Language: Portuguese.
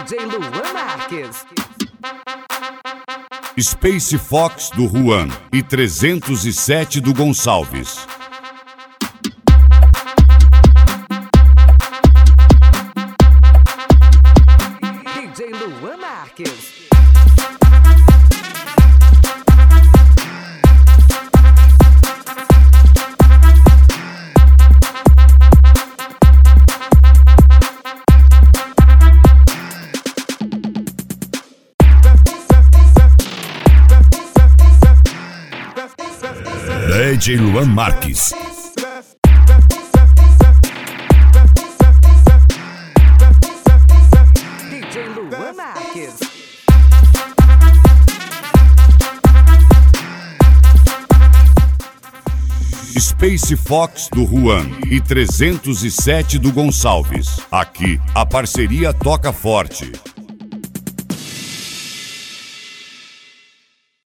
DJ Luan Marques. Space Fox do Juan e 307 do Gonçalves. DJ Luan Marques. DJ Luan Marques. DJ Luan Marques. Space Fox do Juan e 307 do Gonçalves. Aqui a parceria toca forte.